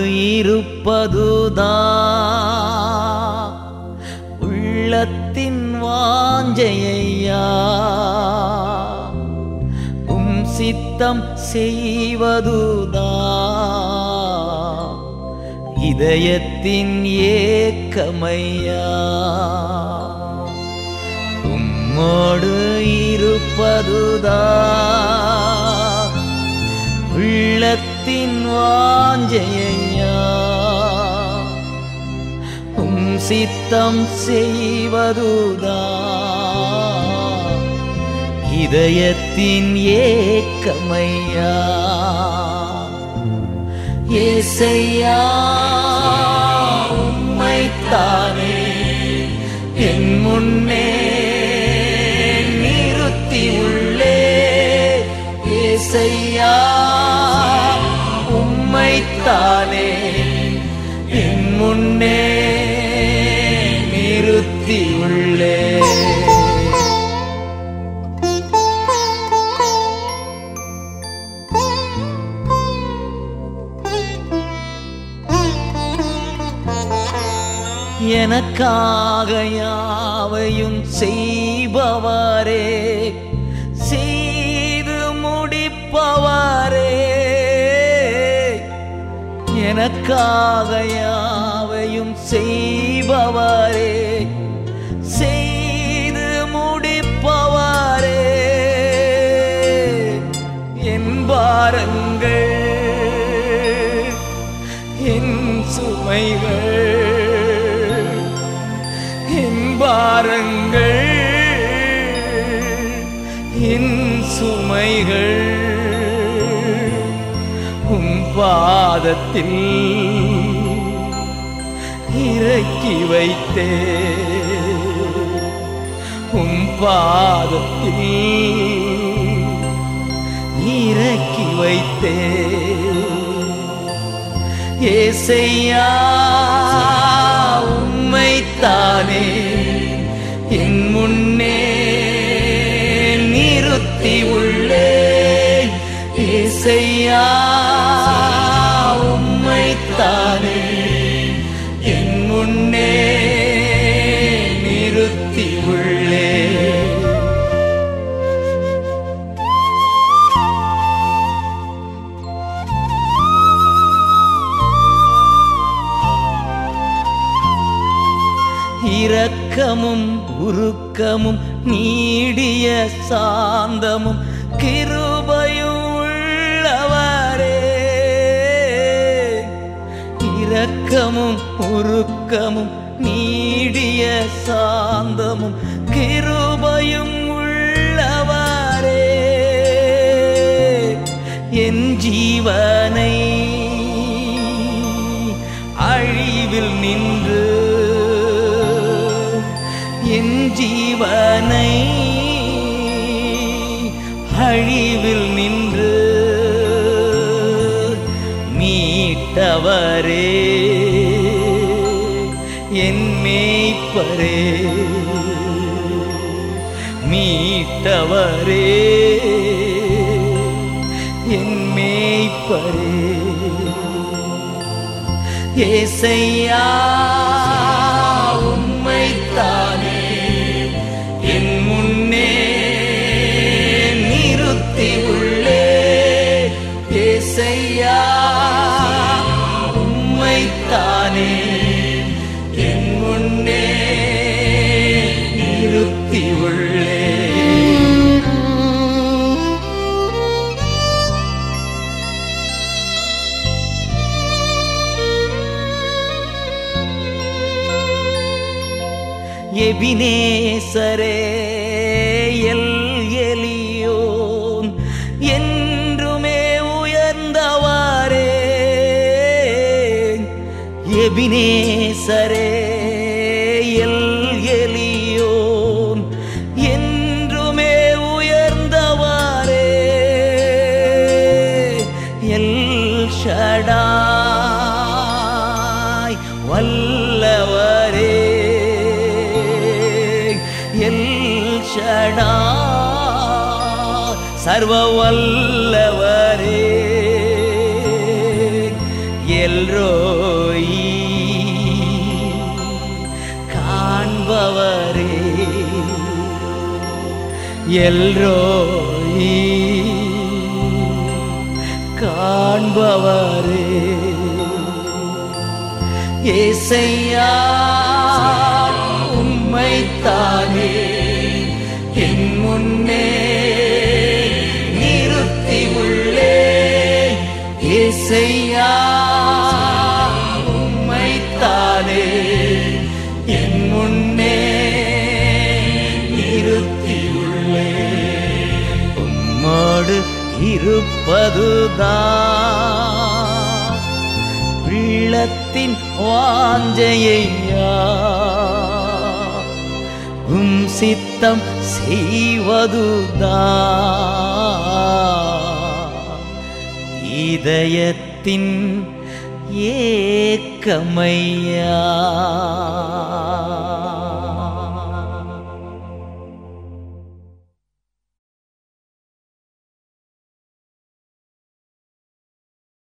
இருப்பதுதான் உள்ளத்தின் வாஞ்சையா, சித்தம் செய்வதுதான் இதயத்தின் ஏக்கமையா. உம்மோடு இருப்பதுதான் உள்ளத்தின் வாஞ்சையா, சித்தம் செய்வதுதான் இதயத்தின் ஏக்கமையா. ஏசையா உம்மைத்தானே என் முன்னே நிறுத்தி உள்ளே. ஏசையா உம்மைத்தானே என் முன்னே நிறுத்தி உள்ளே. எனக்காக யாவையும் செய்பவரே, செய்து முடிப்பவரே. எனக்காக யாவையும் செய்பவரே, செய்து முடிப்பவரே. என் பாரங்கள் என் சுமைகள், பாரங்கள் என் சுமைகள் உம் பாதத்தில் இறக்கி வைத்தே. உம் பாதத்தில் இறக்கி வைத்தே. ஏசையா உம்மைத்தானே என் முன்னே நிறுத்தி உள்ளே. ஏசையா உம்மைத்தானே என் முன்னே நிறுத்தி உள்ளே. இரக்கமும் உருக்கமும் நீடிய சாந்தமும் கிருபையும் உள்ளவரே. இரக்கமும் உருக்கமும் நீடிய சாந்தமும் கிருபையும் உள்ளவரே. என் ஜீவனை அழிவில் நின்று, என் ஜீவனை அழிவில் நின்று மீட்டவரே. என் மேய்ப்பரே மீட்டவரே. என் மேய்ப்பரே. ஏசையா உம்மைத்தானே என் முன்னே நிறுத்தி உள்ளே. ஏசையா உம்மைத்தானே என் முன்னே நிறுத்தி உள்ளே. எபினேசரே எல் எலியோன் என்றுமே உயர்ந்தவரே. எபினேசரே எல் எலியோன் என்றுமே உயர்ந்தவரே. எல் ஷடாய் வல்லவரே. எல் ஷடாய் சர்வ வல்லவரே. எல்ரோயி காண்பவரே எல்ரோயி காண்பவரே ஏசையா உம்மைத்தானே என் முன்னே நிறுத்தி உள்ளே ஏசையா உம்மைத்தானே என் முன்னே நிறுத்தி உள்ளே உம்மோடு இருப்பதுதான் உள்ளத்தின் வாஞ்சையா உம் சித்தம் செய்வதுதான் இதயத்தின் ஏக்கமையா.